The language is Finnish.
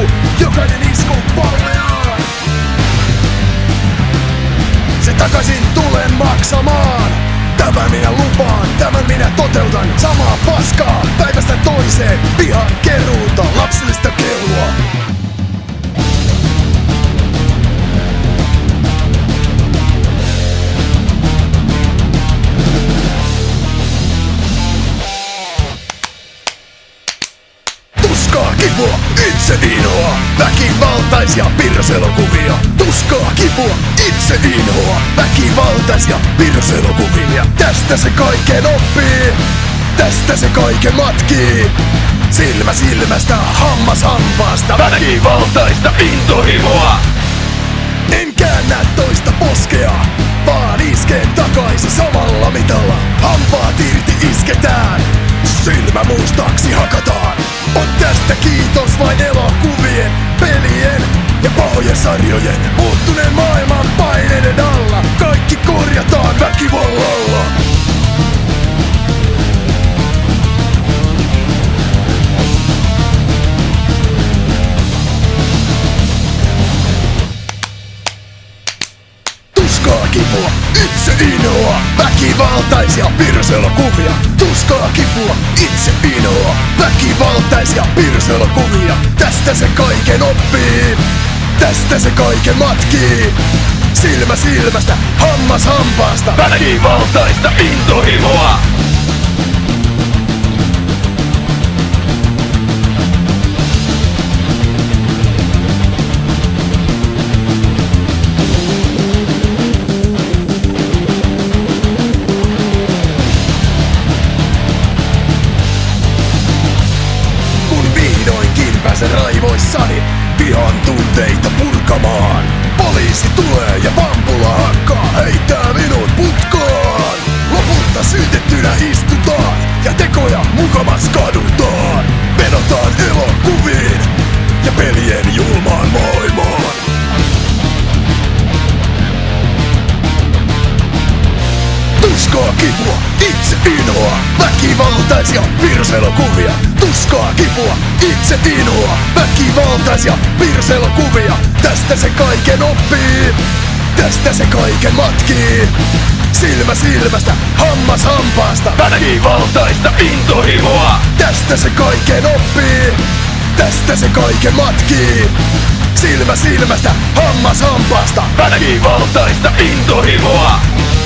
jokainen isku palleaan. Se takaisin tulen maksamaan. Tämän minä lupaan, tämän minä toteutan. Samaa paskaa päivästä toiseen, vihan keruuta, lapsellista kelua. Tuskaa, kipua, itse inhoa, väkivaltaisia pirroselokuvia. Tuskaa, kipua, itse inhoa, väkivaltaisia pirroselokuvia. Tästä se kaiken oppii, tästä se kaiken matkii. Silmä silmästä, hammas hampaasta, väkivaltaista intohimoa. En käännä toista poskea, vaan iskeen takaisin samalla mitalla. Hampaat irti isketään, silmä mustaksi hakataan. On tästä kiitos vain elokuvien, pelien ja pahojen sarjojen. Muuttuneen maailman paineiden alla kaikki korjataan väkivallalla. Tuskaa, kipua, itse inhoa, väkivaltaisia pirroselokuvia. Tuskaa, kipua, itse inhoa, väkivaltaisia pirroselokuvia. Tästä se kaiken oppii, tästä se kaiken matkii. Silmä silmästä, hammas hampaasta, väkivaltaista intohimoa. Pääsen raivoissani vihan tunteita purkamaan. Poliisi tulee ja pampula hakkaa, heittää minut putkaan. Lopulta syytettynä istutaan ja tekoja mukamas kadutaan. Vedotaan elokuviin ja pelien julmaan maailmaan. Tuskaa, kipua, itse inhoa, väkivaltaisia pirroselokuvia. Tuskaa, kipua, itse inhoa, väkivaltaisia pirroselokuvia. Tästä se kaiken oppii, tästä se kaiken matkii. Silmä silmästä, hammas hampaasta, väkivaltaista intohimoa. Tästä se kaiken oppii, tästä se kaiken matkii. Silmä silmästä, hammas hampaasta, väkivaltaista intohimoa.